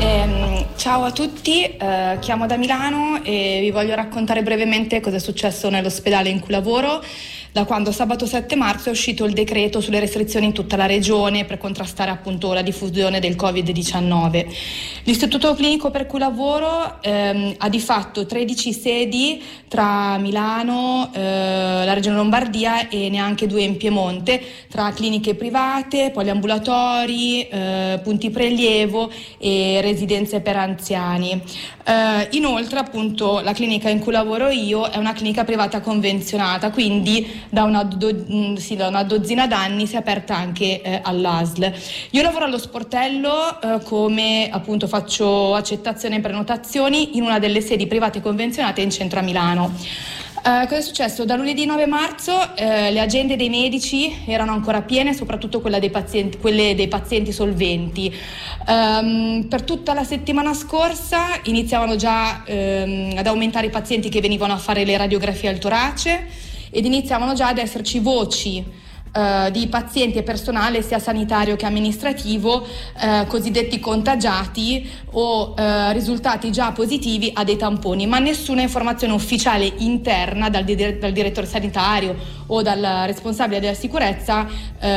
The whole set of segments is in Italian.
Ciao a tutti, chiamo da Milano e vi voglio raccontare brevemente cosa è successo nell'ospedale in cui lavoro da quando sabato 7 marzo è uscito il decreto sulle restrizioni in tutta la regione per contrastare appunto la diffusione del Covid-19. L'istituto clinico per cui lavoro ha di fatto 13 sedi tra Milano, la regione Lombardia e neanche 2 in Piemonte, tra cliniche private, poliambulatori, punti prelievo e residenze per anziani. Inoltre appunto la clinica in cui lavoro io è una clinica privata convenzionata, quindi da una dozzina d'anni si è aperta anche all'ASL. Io lavoro allo sportello come appunto faccio accettazione e prenotazioni in una delle sedi private convenzionate in centro a Milano. Cosa è successo? Da lunedì 9 marzo le agende dei medici erano ancora piene, soprattutto quelle dei pazienti solventi. Per tutta la settimana scorsa iniziavano già ad aumentare i pazienti che venivano a fare le radiografie al torace ed iniziavano già ad esserci voci di pazienti e personale sia sanitario che amministrativo cosiddetti contagiati o risultati già positivi a dei tamponi, ma nessuna informazione ufficiale interna dal direttore sanitario o dal responsabile della sicurezza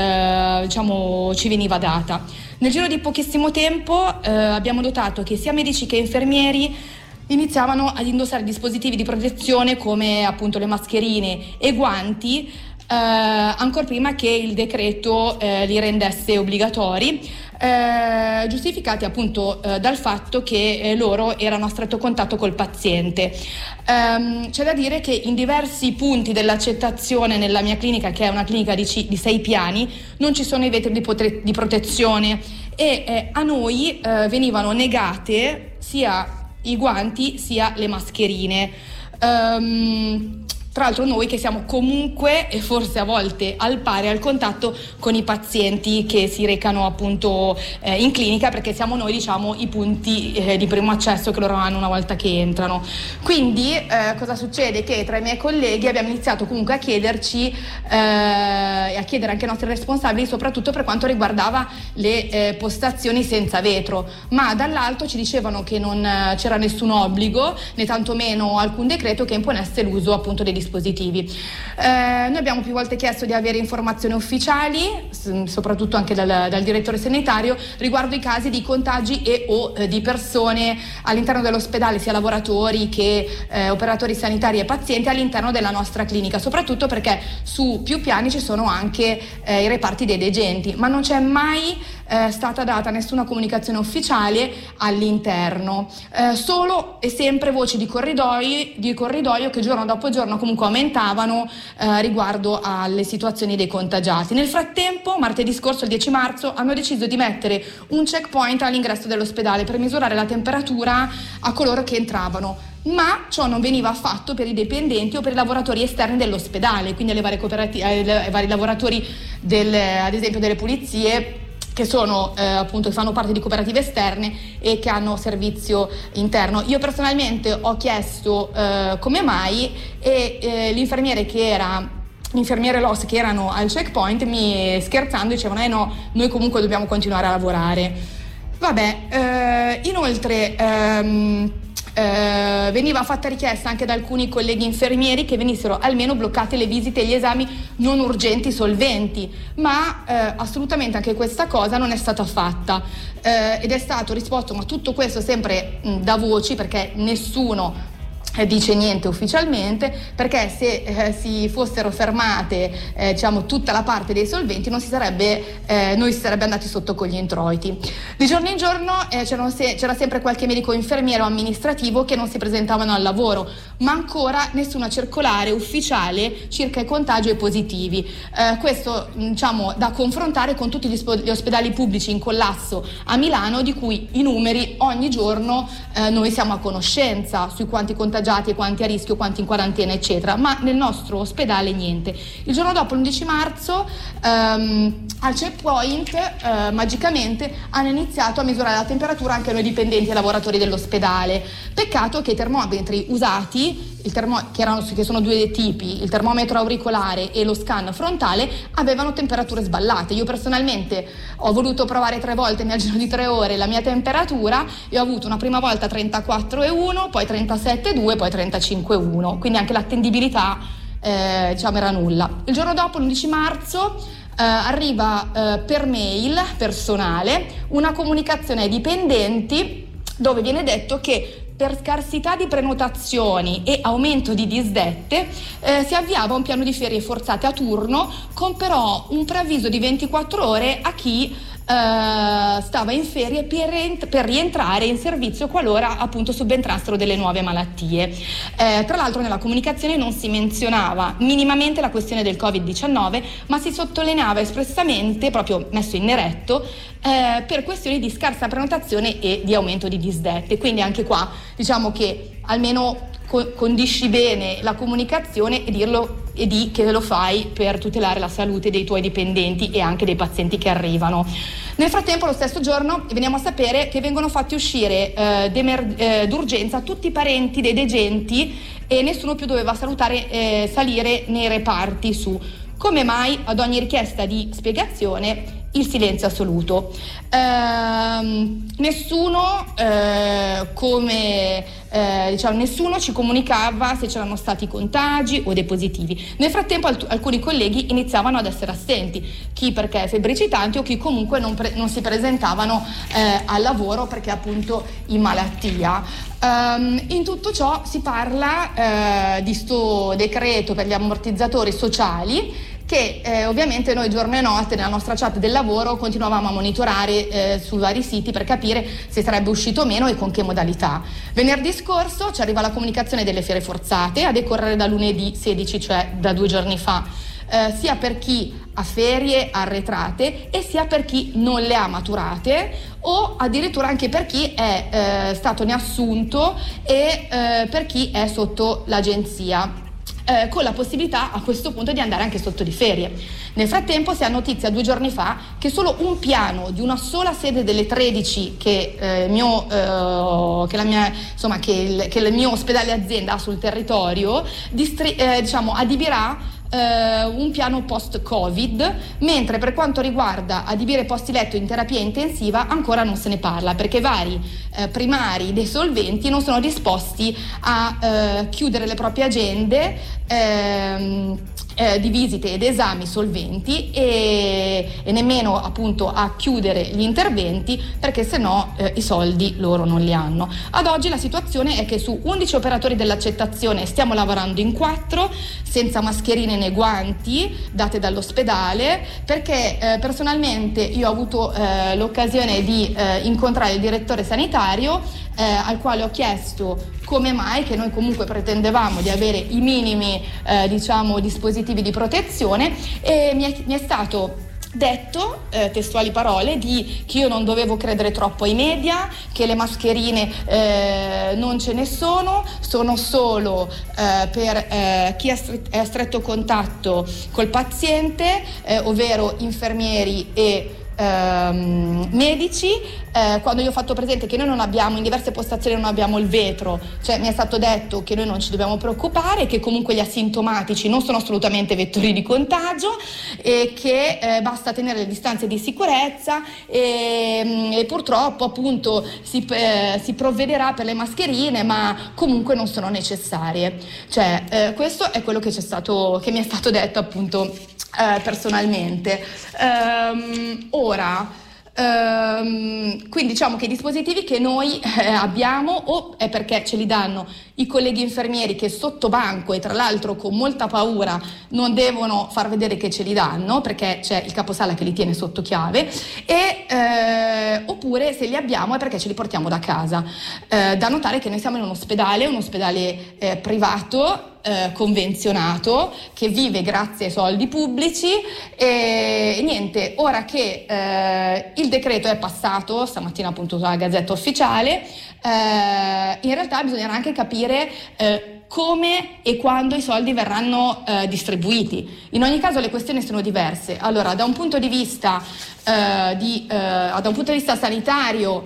ci veniva data. Nel giro di pochissimo tempo abbiamo notato che sia medici che infermieri iniziavano ad indossare dispositivi di protezione come appunto le mascherine e guanti ancora prima che il decreto li rendesse obbligatori, giustificati appunto dal fatto che loro erano a stretto contatto col paziente. C'è da dire che in diversi punti dell'accettazione nella mia clinica, che è una clinica di 6 piani, non ci sono i vetri di protezione e a noi venivano negate sia i guanti sia le mascherine. Tra l'altro noi che siamo comunque e forse a volte al pari al contatto con i pazienti che si recano appunto in clinica, perché siamo noi i punti di primo accesso che loro hanno una volta che entrano. Quindi cosa succede? Che tra i miei colleghi abbiamo iniziato comunque a chiederci e a chiedere anche ai nostri responsabili, soprattutto per quanto riguardava le postazioni senza vetro, ma dall'alto ci dicevano che non c'era nessun obbligo né tantomeno alcun decreto che imponesse l'uso appunto dei dispositivi. Noi abbiamo più volte chiesto di avere informazioni ufficiali, soprattutto anche dal direttore sanitario, riguardo i casi di contagi o di persone all'interno dell'ospedale, sia lavoratori che operatori sanitari e pazienti all'interno della nostra clinica, soprattutto perché su più piani ci sono anche i reparti dei degenti, ma non c'è mai stata data nessuna comunicazione ufficiale all'interno, solo e sempre voci di corridoio che giorno dopo giorno comunque aumentavano riguardo alle situazioni dei contagiati. Nel frattempo, martedì scorso, il 10 marzo, hanno deciso di mettere un checkpoint all'ingresso dell'ospedale per misurare la temperatura a coloro che entravano, ma ciò non veniva fatto per i dipendenti o per i lavoratori esterni dell'ospedale, quindi alle ai vari lavoratori ad esempio delle pulizie, che sono appunto che fanno parte di cooperative esterne e che hanno servizio interno. Io personalmente ho chiesto come mai e l'infermiere l'OS che erano al checkpoint mi scherzando dicevano no, noi comunque dobbiamo continuare a lavorare. Vabbè, inoltre veniva fatta richiesta anche da alcuni colleghi infermieri che venissero almeno bloccate le visite e gli esami non urgenti solventi, ma assolutamente anche questa cosa non è stata fatta ed è stato risposto, ma tutto questo sempre da voci, perché nessuno dice niente ufficialmente, perché se si fossero fermate tutta la parte dei solventi noi si sarebbe andati sotto con gli introiti. Di giorno in giorno c'era sempre qualche medico infermiero o amministrativo che non si presentavano al lavoro, ma ancora nessuna circolare ufficiale circa i contagi e i positivi. Questo da confrontare con tutti gli ospedali pubblici in collasso a Milano, di cui i numeri ogni giorno noi siamo a conoscenza sui quanti contagiati contagiati e quanti a rischio, quanti in quarantena eccetera, ma nel nostro ospedale niente. Il giorno dopo, l'11 marzo, al checkpoint magicamente hanno iniziato a misurare la temperatura anche noi dipendenti e lavoratori dell'ospedale. Peccato che i termometri usati, che sono due tipi, il termometro auricolare e lo scan frontale, avevano temperature sballate. Io personalmente ho voluto provare 3 volte nel giro di 3 ore la mia temperatura e ho avuto una prima volta 34,1, poi 37,2, poi 35,1, quindi anche l'attendibilità era nulla. Il giorno dopo, l'11 marzo, arriva per mail personale una comunicazione ai dipendenti dove viene detto che per scarsità di prenotazioni e aumento di disdette si avviava un piano di ferie forzate a turno, con però un preavviso di 24 ore a chi stava in ferie per rientrare in servizio qualora appunto subentrassero delle nuove malattie. Tra l'altro nella comunicazione non si menzionava minimamente la questione del Covid-19, ma si sottolineava espressamente, proprio messo in neretto, per questioni di scarsa prenotazione e di aumento di disdette. Quindi anche qua diciamo che almeno condisci bene la comunicazione e dirlo, e di che lo fai per tutelare la salute dei tuoi dipendenti e anche dei pazienti che arrivano. Nel frattempo, lo stesso giorno, veniamo a sapere che vengono fatti uscire d'urgenza tutti i parenti dei degenti e nessuno più doveva salire nei reparti su. Come mai ad ogni richiesta di spiegazione il silenzio assoluto? Nessuno ci comunicava se c'erano stati contagi o dei positivi. Nel frattempo alcuni colleghi iniziavano ad essere assenti, chi perché febbricitanti o chi comunque non si presentavano al lavoro perché appunto in malattia. In tutto ciò si parla di sto decreto per gli ammortizzatori sociali che ovviamente noi giorno e notte nella nostra chat del lavoro continuavamo a monitorare su vari siti per capire se sarebbe uscito o meno e con che modalità. Venerdì scorso ci arriva la comunicazione delle ferie forzate a decorrere da lunedì 16, cioè da 2 giorni fa, sia per chi ha ferie arretrate e sia per chi non le ha maturate, o addirittura anche per chi è stato neassunto e per chi è sotto l'agenzia. Con la possibilità a questo punto di andare anche sotto di ferie. Nel frattempo si ha notizia 2 giorni fa che solo un piano di una sola sede delle 13 che il mio ospedale azienda ha sul territorio adibirà un piano post-Covid, mentre per quanto riguarda adibire posti letto in terapia intensiva ancora non se ne parla, perché vari primari dei solventi non sono disposti a chiudere le proprie agende di visite ed esami solventi e nemmeno appunto a chiudere gli interventi, perché sennò i soldi loro non li hanno. Ad oggi la situazione è che su 11 operatori dell'accettazione stiamo lavorando in 4 senza mascherine né guanti date dall'ospedale, perché personalmente io ho avuto l'occasione di incontrare il direttore sanitario al quale ho chiesto come mai, che noi comunque pretendevamo di avere i minimi dispositivi di protezione, e mi è stato detto, testuali parole, che io non dovevo credere troppo ai media, che le mascherine non ce ne sono solo per chi è a stretto contatto col paziente, ovvero infermieri e medici. Quando io ho fatto presente che noi non abbiamo, in diverse postazioni non abbiamo il vetro, cioè mi è stato detto che noi non ci dobbiamo preoccupare, che comunque gli asintomatici non sono assolutamente vettori di contagio e che basta tenere le distanze di sicurezza e purtroppo appunto si provvederà per le mascherine, ma comunque non sono necessarie. Cioè questo è quello che mi è stato detto appunto personalmente. Quindi diciamo che i dispositivi che noi abbiamo o è perché ce li danno i colleghi infermieri che sotto banco e tra l'altro con molta paura non devono far vedere che ce li danno perché c'è il caposala che li tiene sotto chiave, oppure se li abbiamo è perché ce li portiamo da casa. Da notare che noi siamo in un ospedale privato convenzionato che vive grazie ai soldi pubblici e niente, ora che il decreto è passato stamattina appunto sulla Gazzetta Ufficiale, in realtà bisognerà anche capire come e quando i soldi verranno distribuiti. In ogni caso le questioni sono diverse. Allora, da un punto di vista sanitario,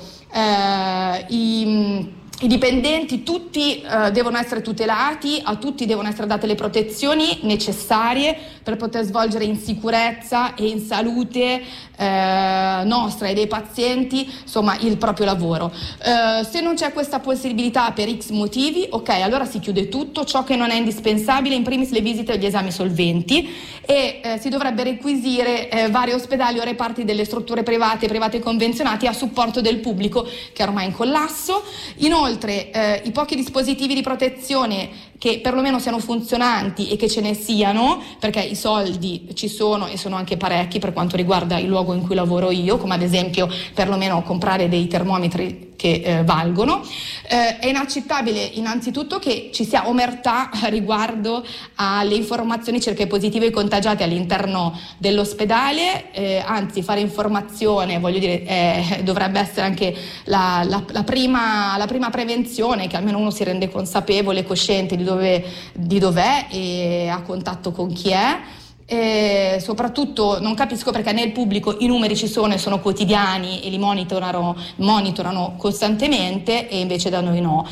i dipendenti tutti devono essere tutelati, a tutti devono essere date le protezioni necessarie per poter svolgere in sicurezza e in salute nostra e dei pazienti, insomma, il proprio lavoro. Se non c'è questa possibilità per X motivi, ok, allora si chiude tutto, ciò che non è indispensabile, in primis le visite e gli esami solventi, e si dovrebbe requisire vari ospedali o reparti delle strutture private convenzionati a supporto del pubblico che è ormai in collasso. Inoltre i pochi dispositivi di protezione che perlomeno siano funzionanti e che ce ne siano, perché i soldi ci sono e sono anche parecchi per quanto riguarda il luogo in cui lavoro io, come ad esempio perlomeno comprare dei termometri che valgono. È inaccettabile innanzitutto che ci sia omertà riguardo alle informazioni circa i positivi e i contagiati all'interno dell'ospedale, anzi fare informazione, voglio dire, dovrebbe essere anche la prima prevenzione, che almeno uno si rende consapevole, cosciente di dov'è e a contatto con chi è. E soprattutto non capisco perché nel pubblico i numeri ci sono e sono quotidiani e li monitorano costantemente e invece da noi no.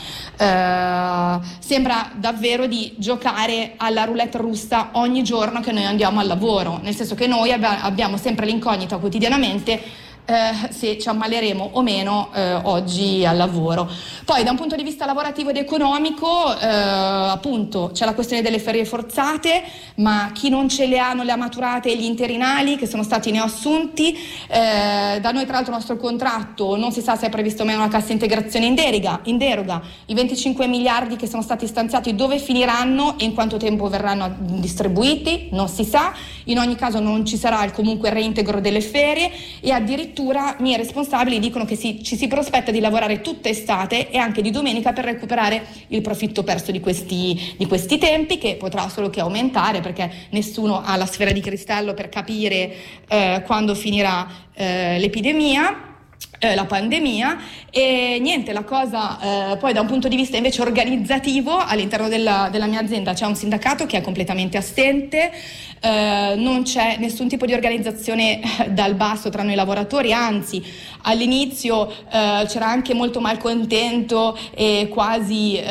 Sembra davvero di giocare alla roulette russa ogni giorno che noi andiamo al lavoro, nel senso che noi abbiamo sempre l'incognita quotidianamente se ci ammaleremo o meno oggi al lavoro. Poi da un punto di vista lavorativo ed economico appunto c'è la questione delle ferie forzate, ma chi non ce le ha non le ha maturate, e gli interinali che sono stati neoassunti, da noi tra l'altro il nostro contratto non si sa se è previsto o meno una cassa integrazione in deroga, i 25 miliardi che sono stati stanziati dove finiranno e in quanto tempo verranno distribuiti non si sa. In ogni caso non ci sarà comunque il reintegro delle ferie, e addirittura i miei responsabili dicono che ci si prospetta di lavorare tutta estate e anche di domenica per recuperare il profitto perso di questi tempi, che potrà solo che aumentare perché nessuno ha la sfera di cristallo per capire quando finirà l'epidemia. La pandemia. E niente, la cosa poi da un punto di vista invece organizzativo, all'interno della mia azienda c'è un sindacato che è completamente assente, non c'è nessun tipo di organizzazione dal basso tra noi lavoratori, anzi all'inizio c'era anche molto malcontento e quasi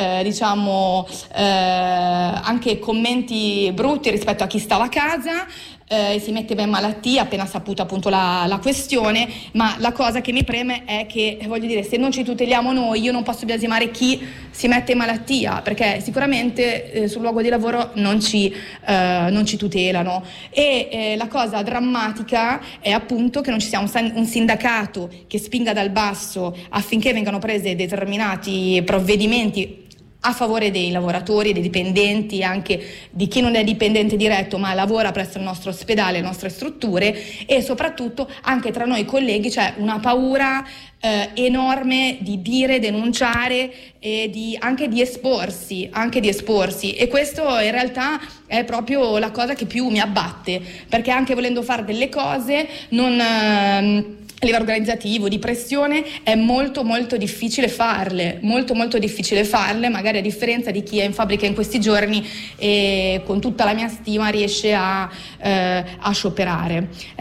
anche commenti brutti rispetto a chi stava a casa. Si metteva in malattia appena saputa appunto la questione, ma la cosa che mi preme è che, voglio dire, se non ci tuteliamo noi, io non posso biasimare chi si mette in malattia, perché sicuramente sul luogo di lavoro non ci tutelano. E la cosa drammatica è appunto che non ci sia un sindacato che spinga dal basso affinché vengano prese determinati provvedimenti a favore dei lavoratori, dei dipendenti, anche di chi non è dipendente diretto ma lavora presso il nostro ospedale, le nostre strutture, e soprattutto anche tra noi colleghi c'è una paura enorme di dire, denunciare e anche di esporsi, e questo in realtà è proprio la cosa che più mi abbatte, perché anche volendo fare delle cose a livello organizzativo, di pressione, è molto molto difficile farle, magari a differenza di chi è in fabbrica in questi giorni e con tutta la mia stima riesce a scioperare.